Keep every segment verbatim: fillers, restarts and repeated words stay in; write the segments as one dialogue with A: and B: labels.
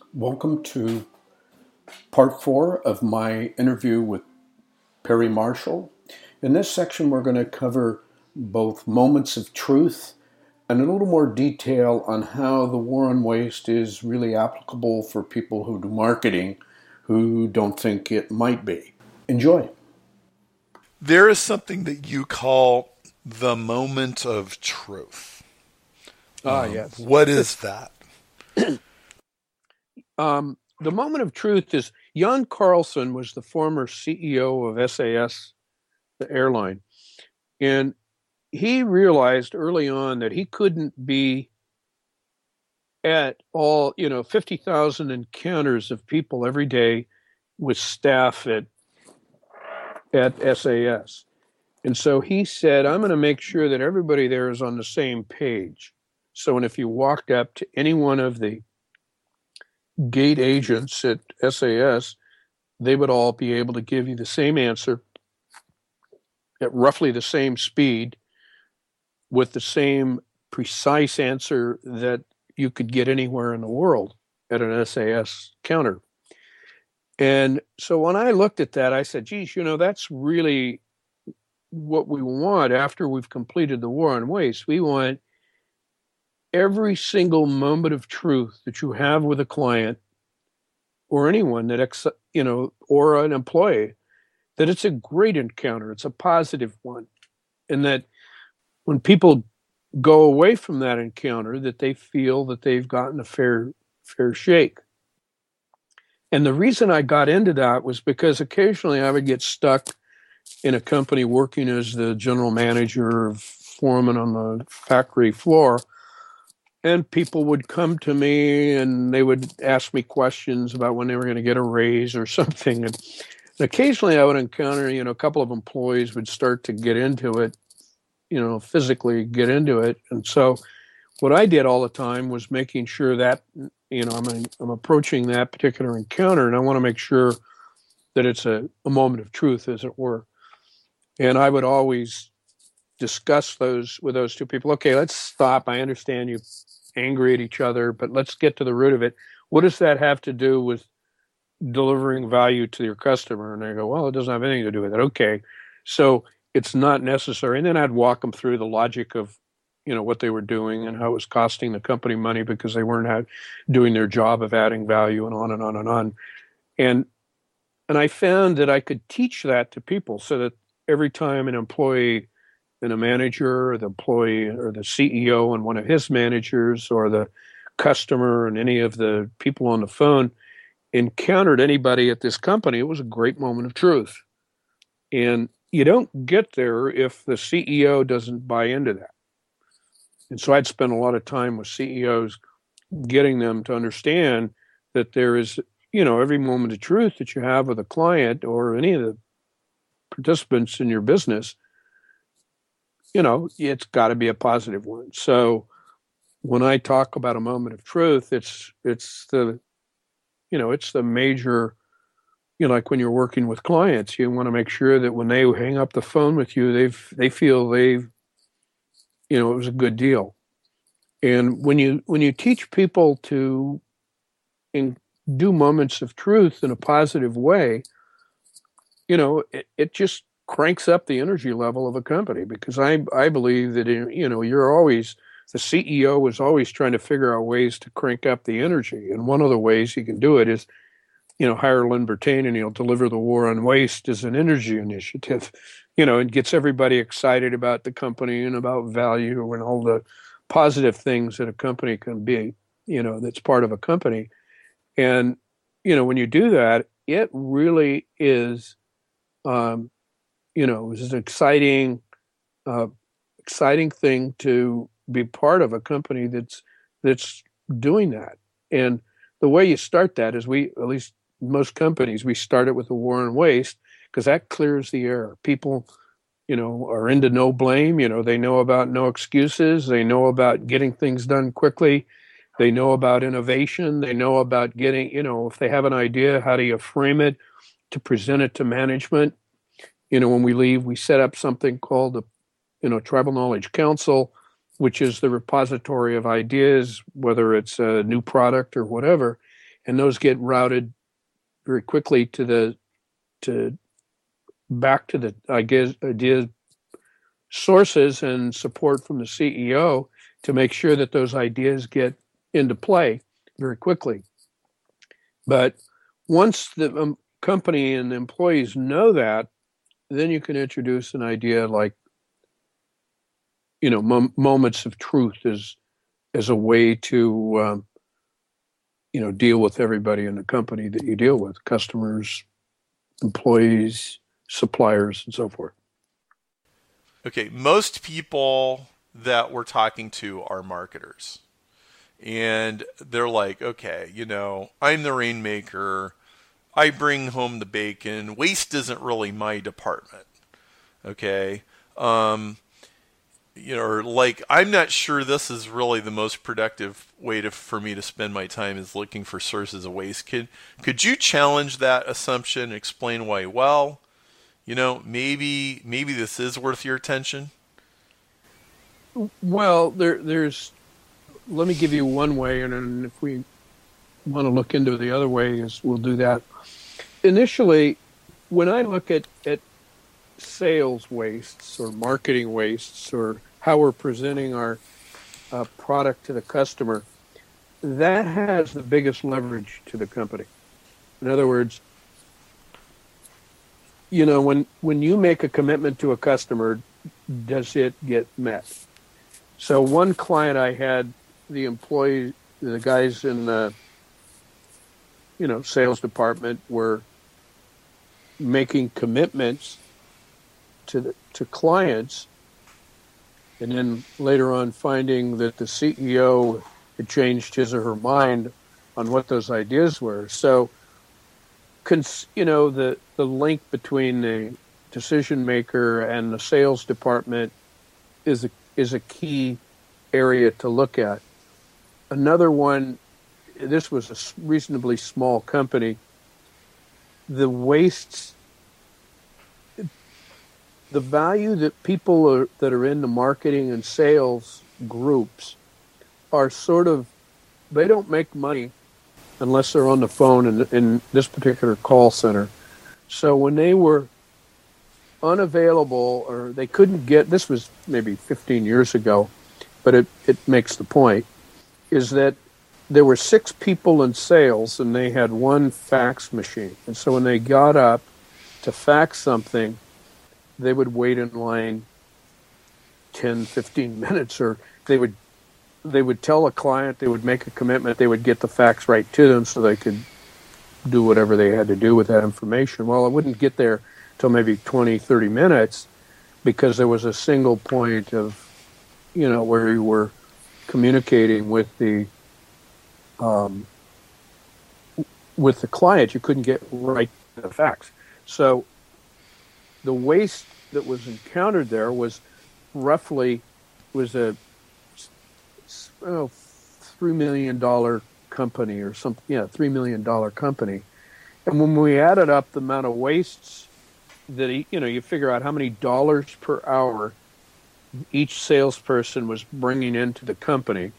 A: Welcome to part four of my interview with Perry Marshall. In this section, we're going to cover both moments of truth and a little more detail on how the war on waste is really applicable for people who do marketing who don't think it might be. Enjoy.
B: There is something that you call the moment of truth.
C: Ah,
B: Um,
C: yes.
B: What is that?
C: Um, the moment of truth is Jan Carlson was the former C E O of S A S, the airline. And he realized early on that he couldn't be at all, you know, fifty thousand encounters of people every day with staff at, at S A S. And so he said, I'm going to make sure that everybody there is on the same page. So, and if you walked up to any one of the gate agents at S A S, they would all be able to give you the same answer at roughly the same speed with the same precise answer that you could get anywhere in the world at an S A S counter. And so when I looked at that, I said, geez, you know, that's really what we want after we've completed the war on waste. We want every single moment of truth that you have with a client or anyone that, ex- you know, or an employee, that it's a great encounter. It's a positive one. And that when people go away from that encounter, that they feel that they've gotten a fair, fair shake. And the reason I got into that was because occasionally I would get stuck in a company working as the general manager or foreman on the factory floor. And people would come to me and they would ask me questions about when they were going to get a raise or something. And occasionally I would encounter, you know, a couple of employees would start to get into it, you know, physically get into it. And so what I did all the time was making sure that, you know, I'm, I'm approaching that particular encounter and I want to make sure that it's a, a moment of truth, as it were. And I would always discuss those with those two people. Okay, let's stop. I understand you angry at each other, but let's get to the root of it. What does that have to do with delivering value to your customer? And they go, well, it doesn't have anything to do with it. Okay, so it's not necessary. And then I'd walk them through the logic of, you know, what they were doing and how it was costing the company money because they weren't have, doing their job of adding value, and on and on and on. And and I found that I could teach that to people so that every time an employee and a manager or the employee or the C E O and one of his managers or the customer and any of the people on the phone encountered anybody at this company, it was a great moment of truth. And you don't get there if the C E O doesn't buy into that. And so I'd spend a lot of time with C E Os getting them to understand that there is, you know, every moment of truth that you have with a client or any of the participants in your business, you know, it's got to be a positive one. So when I talk about a moment of truth, it's it's the, you know, it's the major, you know, like when you're working with clients, you want to make sure that when they hang up the phone with you, they've they feel they've, you know, it was a good deal. And when you when you teach people to in, do moments of truth in a positive way, you know, it, it just cranks up the energy level of a company, because I I believe that, you know, you're always, the C E O is always trying to figure out ways to crank up the energy. And one of the ways he can do it is, you know, hire Lynn Bertain and he'll deliver the war on waste as an energy initiative, you know, and gets everybody excited about the company and about value and all the positive things that a company can be, you know, that's part of a company. And, you know, when you do that, it really is, um, you know, it's an exciting, uh, exciting thing to be part of a company that's that's doing that. And the way you start that is, we, at least most companies, we start it with the war on waste, because that clears the air. People, you know, are into no blame. You know, they know about no excuses. They know about getting things done quickly. They know about innovation. They know about getting, you know, if they have an idea, how do you frame it to present it to management? You know, when we leave, we set up something called the, you know, Tribal Knowledge Council, which is the repository of ideas, whether it's a new product or whatever. and those get routed very quickly to the to back to the idea, idea sources and support from the C E O to make sure that those ideas get into play very quickly. But once the um, company and the employees know that, then you can introduce an idea like, you know, mom- moments of truth as as a way to, um, you know, deal with everybody in the company that you deal with, customers, employees, suppliers, and so forth.
B: Okay, most people that we're talking to are marketers. And they're like, okay, you know, I'm the rainmaker. I bring home the bacon. Waste isn't really my department. Okay. Um, you know, or like, I'm not sure this is really the most productive way to, for me to spend my time is looking for sources of waste. Could, could you challenge that assumption, explain why, well, you know, maybe, maybe this is worth your attention?
C: Well, there, there's, let me give you one way, and then if we want to look into the other way, is we'll do that. Initially, when I look at, at sales wastes or marketing wastes or how we're presenting our uh, product to the customer, that has the biggest leverage to the company. In other words, you know, when, when you make a commitment to a customer, does it get met? So one client I had, the employees, the guys in the, you know, sales department were making commitments to the, to clients, and then later on finding that the C E O had changed his or her mind on what those ideas were. So, cons, you know, the, the link between the decision maker and the sales department is a, is a key area to look at. Another one, this was a reasonably small company. The wastes, the value that people are, that are in the marketing and sales groups are sort of, they don't make money unless they're on the phone in, in this particular call center. So when they were unavailable or they couldn't get, this was maybe fifteen years ago, but it, it makes the point, is that there were six people in sales and they had one fax machine. And so when they got up to fax something, they would wait in line ten, fifteen minutes, or they would they would tell a client, they would make a commitment, they would get the fax right to them so they could do whatever they had to do with that information. Well, it wouldn't get there till maybe twenty, thirty minutes because there was a single point of, you know, where you were communicating with the um, with the client. You couldn't get right to the fax. So the waste that was encountered there was roughly was a oh, three million dollar company or something. Yeah, three million dollar company. And when we added up the amount of wastes that he, you know, you figure out how many dollars per hour each salesperson was bringing into the company.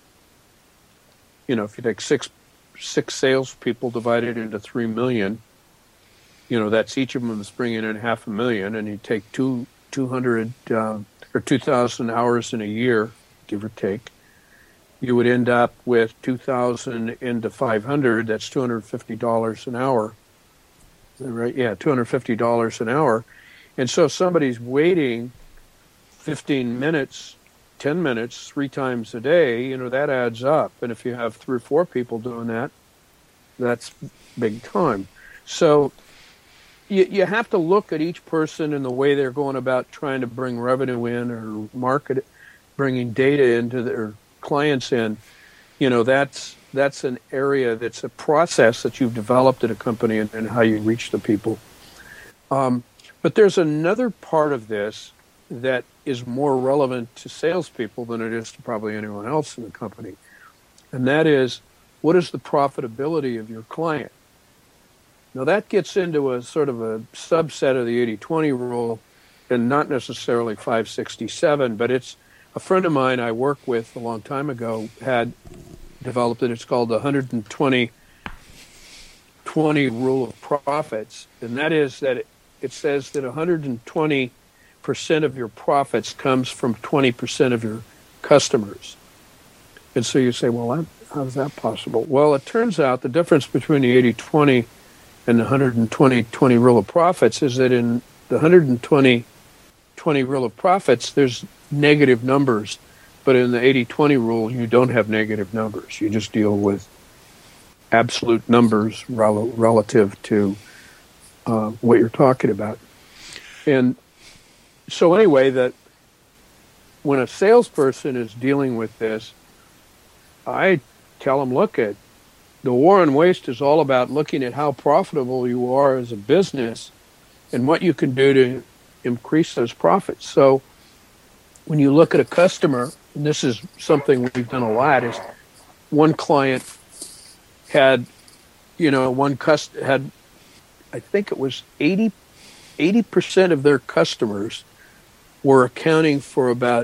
C: You know, if you take six six salespeople divided into three million, you know, that's each of them is bringing in half a million, and you take two two hundred uh, or two thousand hours in a year, give or take, you would end up with two thousand into five hundred. That's two hundred fifty dollars an hour. Is that right? Yeah, two hundred fifty dollars an hour. And so if somebody's waiting fifteen minutes, ten minutes, three times a day, you know, that adds up. And if you have three or four people doing that, that's big time. So you, you have to look at each person and the way they're going about trying to bring revenue in or market, bringing data into their clients in. You know, that's that's an area that's a process that you've developed at a company and, and how you reach the people. Um, but there's another part of this that is more relevant to salespeople than it is to probably anyone else in the company. And that is, what is the profitability of your client? Now that gets into a sort of a subset of the eighty twenty rule, and not necessarily five sixty-seven, but it's a friend of mine I worked with a long time ago had developed it. It's called the one hundred twenty twenty rule of profits, and that is that it, it says that one hundred twenty percent of your profits comes from twenty percent of your customers. And so you say, well, how is that possible? Well, it turns out the difference between the eighty twenty and the one hundred twenty twenty rule of profits is that in the one hundred twenty twenty rule of profits, there's negative numbers. But in the eighty twenty rule, you don't have negative numbers. You just deal with absolute numbers rel- relative to uh, what you're talking about. And so anyway, that when a salesperson is dealing with this, I tell them, look, at the war on waste is all about looking at how profitable you are as a business and what you can do to increase those profits. So when you look at a customer, and this is something we've done a lot, is one client had, you know, one cust had, I think it was eighty percent of their customers were accounting for about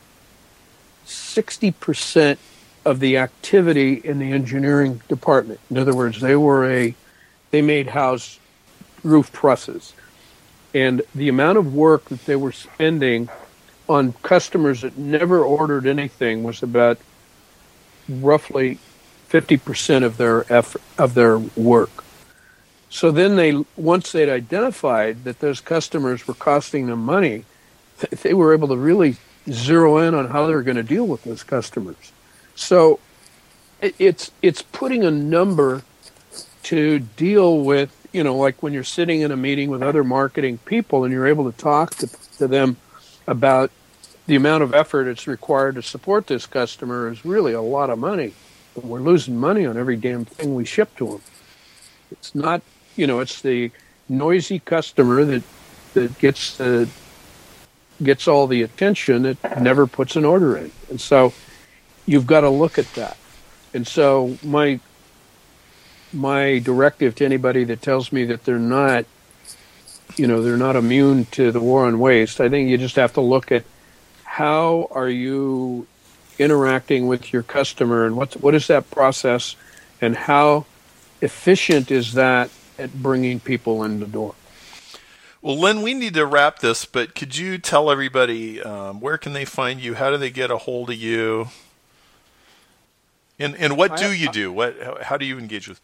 C: sixty percent of the activity in the engineering department. In other words, they were a, they made house roof trusses. And the amount of work that they were spending on customers that never ordered anything was about roughly fifty percent of their effort, of their work. So then they, once they'd identified that those customers were costing them money, they were able to really zero in on how they were going to deal with those customers. So it's it's putting a number to deal with, you know, like when you're sitting in a meeting with other marketing people and you're able to talk to, to them about the amount of effort it's required to support this customer is really a lot of money. But we're losing money on every damn thing we ship to them. It's not, you know, it's the noisy customer that that gets the gets all the attention that never puts an order in. And so you've got to look at that. And so my my directive to anybody that tells me that they're not, you know, they're not immune to the war on waste, I think you just have to look at how are you interacting with your customer and what's, what is that process and how efficient is that at bringing people in the door.
B: Well, Len, we need to wrap this, but could you tell everybody um, where can they find you? How do they get a hold of you? And and what do you do? What how, how do you engage with people?